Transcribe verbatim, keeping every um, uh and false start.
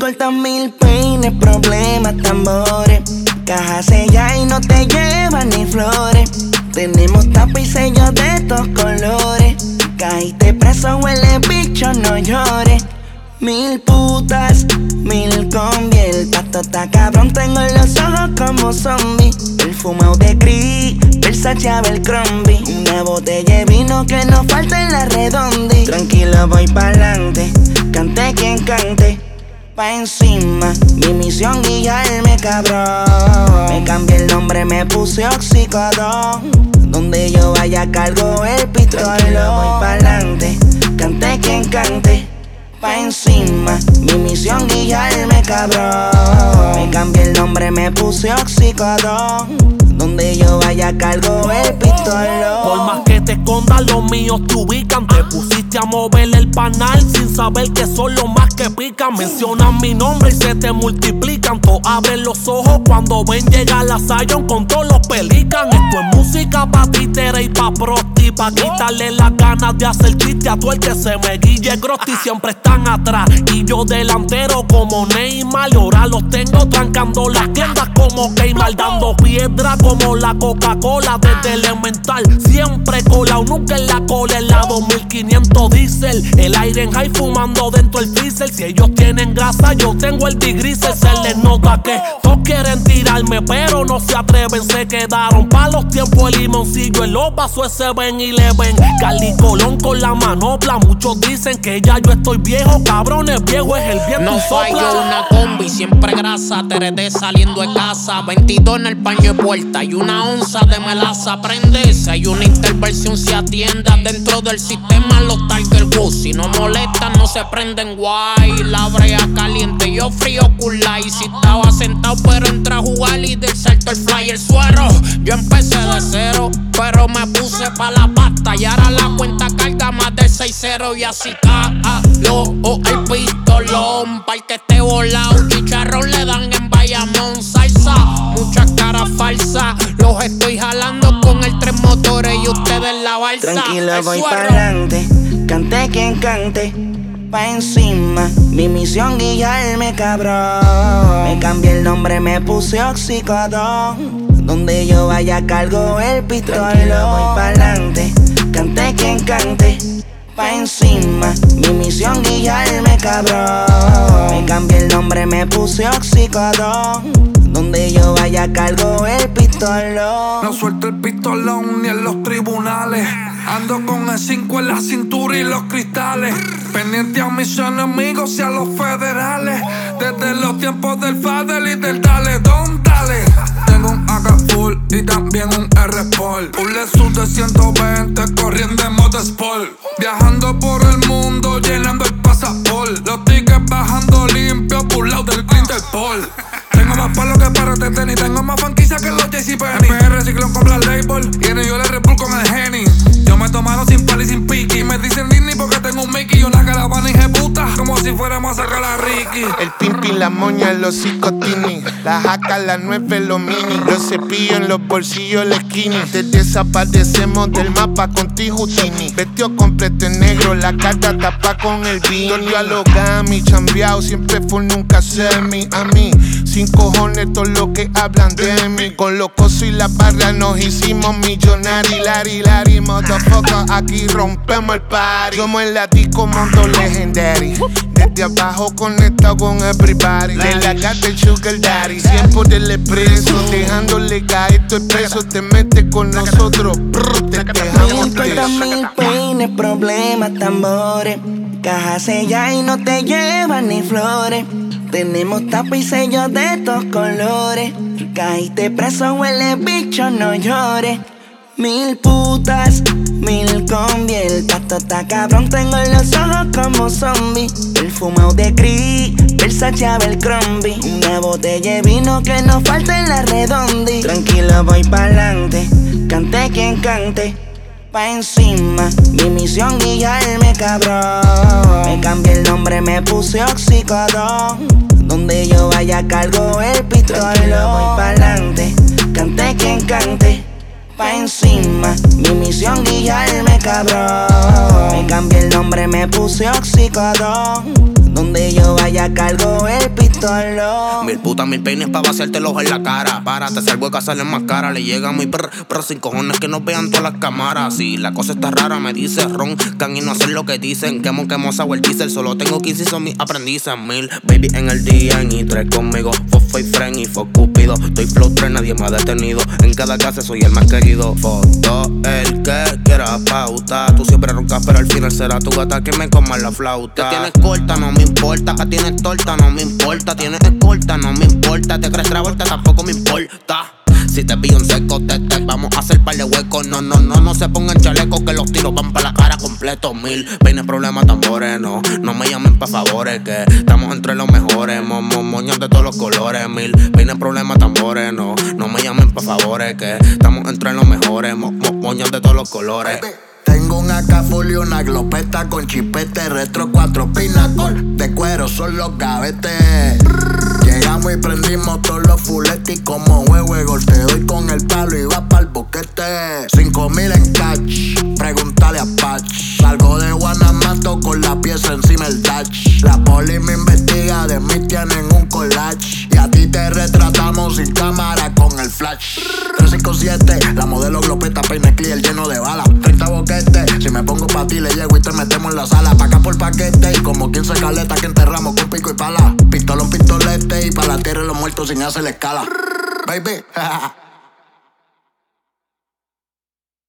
importan mil peines, problemas, tambores. Caja sella y no te llevan ni flores. Tenemos tapa y sellos de estos colores. Caíste preso, huele bicho, no llores. Mil putas, mil combi. El pasto está cabrón, tengo los ojos como zombie. Perfumado de Cris, Versace, Abercrombie. Una botella de vino que no falta en la redondi. Tranquilo, voy pa'lante, cante quien cante. Pa' encima, mi misión guiarme, cabrón. Me cambié el nombre, me puse oxicodón. Donde yo vaya cargo el pistolón. Voy pa'lante, cante quien cante. Pa' encima, mi misión guiarme, cabrón. Me cambié el nombre, me puse oxicodón. Donde yo vaya cargo el pistolón. Por más que te escondas, los míos te ubican. Te pusiste a mover el panal sin saber que son los más que pican. Mencionan mi nombre y se te multiplican. Todos abren los ojos cuando ven llegar la Zion con todos los pelican. Esto es música pa' títere y pa' prosti, pa' quitarle las ganas de hacer chiste a todo el que se me guille grosti. Siempre están atrás y yo delantero como Neymar. Y ahora los tengo trancando las tiendas como Keymar, dando piedra como la Coca-Cola desde elemental. Siempre colado, nunca en la cola. En la dos mil quinientos diésel, el aire en high fumando dentro del freezer. Si ellos tienen grasa, yo tengo el digriser. Se les nota que todos quieren tirarme, pero no se atreven. Se quedaron pa' los tiempos el limoncillo. En los vasos ese ven y le ven. Cali Colón con la manopla. Muchos dicen que ya yo estoy viejo. Cabrones, viejo es el viento no y sopla. No fallo una combi, siempre grasa. T R D saliendo de casa. veintidós en el paño de puerta y una onza de melaza. Prende, si hay una intervención se atienda. Dentro del sistema los Tiger Woods. Si no molestan no se prenden guay. La brea caliente, yo frío culay. Si estaba sentado pero entré a jugar y del salto el fly el suero. Yo empecé de cero, pero me puse pa' la pasta. Y ahora la cuenta carga más de seis cero. Y así calo oh, el pistolón. Pa'l que esté volado, chicharrón le dan en Bayamón. Salsa, muchas caras falsas. Los estoy jalando con el tres motores y ustedes la balsa. Tranquilo, voy pa'lante, cante quien cante. Pa' encima, mi misión guiarme, cabrón. Me cambié el nombre, me puse oxicodón. Donde yo vaya cargo el pistolón. Tranquilo, voy pa'lante, cante quien cante. Pa' encima, mi misión guiarme, cabrón. Me cambié el nombre, me puse oxicodón. Donde yo vaya cargo el pistolón. No suelto el pistolón ni en los tribunales. Ando con el cinco en la cintura y los cristales. Pendiente a mis enemigos y a los federales. Desde los tiempos del Fadel y del Dale, Don Dale. Tengo un A K full y también un R-Sport. Un Lexus de ciento veinte corriendo en modo Sport. Viajando por el mundo llenando el pasaporte. Los tickets bajando limpios burlados del Interpol. Tengo más palo que para de tenis. Tengo más franquicia que los JCPenney. M R Ciclón con Black Label y en yo le Red Bull con el Henny. Yo me tomaron sin pal y sin piqui. Me dicen Disney porque tengo un Mickey y una caravana puta, como si fuéramos a sacar a Ricky. El pimpi, la moña, los psicotini. La jaca, la nueve, los mini. Los cepillos en los bolsillos, el skinny. Te desaparecemos del mapa con Tijutini. Vestido completo en negro, la carta tapa con el vino. Yo a los gami, chambeado, siempre full, nunca semi. A mí, sin cojones, todo lo que hablan de mí. Con los cosos y la barra nos hicimos millonarios. Lari, lari, motherfucker, aquí rompemos el party. Somos el disco mundo legendary. Desde abajo conectado con everybody. De la gata el sugar daddy. Siempre del expreso, dejándole caer tu expreso. Te metes con nosotros, brr, te dejamos preso. Mil peines, problemas, tambores. Caja sella y no te llevan ni flores. Tenemos tapa y sellos de estos colores. Caíste preso, huele bicho, no llores. Mil putas, mil combi. El pasto está cabrón, tengo los ojos como zombie. Perfumado de Cris, Versace, Abercrombie. Una botella de vino que no falta en la redondi. Tranquilo, voy pa'lante, cante quien cante. Pa' encima, mi misión guiarme, cabrón. Me cambié el nombre, me puse oxicodón. Donde yo vaya cargo el pistolón. Tranquilo, voy pa'lante, cante quien cante. Pa' encima, mi misión guiarme, cabrón. Me cambié el nombre, me puse oxicodón. Donde yo vaya cargo el pistolón. Mil putas, mil peines pa' vaciarte el ojo en la cara. Párate, salvo que sale más cara. Le llega muy prr, pero sin cojones que nos vean todas las cámaras. Si la cosa está rara, me dice roncan y no hacen lo que dicen. Quemo, quemo, sour diesel. Solo tengo quince y son mis aprendices. Mil, baby, en el día y tres conmigo. Fofo y friend y fo cupido. Estoy flow tres, nadie me ha detenido. En cada casa soy el más querido. Foto, el que quiera pauta. Tú siempre roncas, pero al final será tu gata que me coma la flauta. Te tienes corta, no me importa. Que tienes torta, no me importa. Tienes escolta, no me importa. Te crees travolta, tampoco me importa. Si te pillo en seco, te, te vamos a hacer par de huecos. No, no, no, no se pongan chalecos que los tiros van pa' la cara completo. Mil peines, problemas, tambores, no, no me llamen pa' favores. Que estamos entre los mejores, mo, mo, moños de todos los colores. Mil peines, problemas, tambores, no, no me llamen pa' favores. Que estamos entre los mejores, mo, mo, moños de todos los colores. Tengo un A K full y una glopeta con chipete retro, cuatro pinacol de cuero son los gavetes. Llegamos y prendimos todos los fuletes y como juego de gol te doy con el palo y va pa'l boquete. Cinco mil en catch, pregúntale a Patch. Salgo de Guanamato con la pieza encima el dash. La poli me investiga, de mí tienen un collage. Y a ti te retratamos sin cámara con el flash. Tres cinco siete, la modelo glopeta, peine clear lleno de balas. treinta boquetes, si me pongo pa' ti le llego y te metemos en la sala. Pa' acá por paquete y como quince caletas que enterramos con pico y pala. Pistolón, pistolete y pa' la tierra los muertos sin hacer escala. Baby,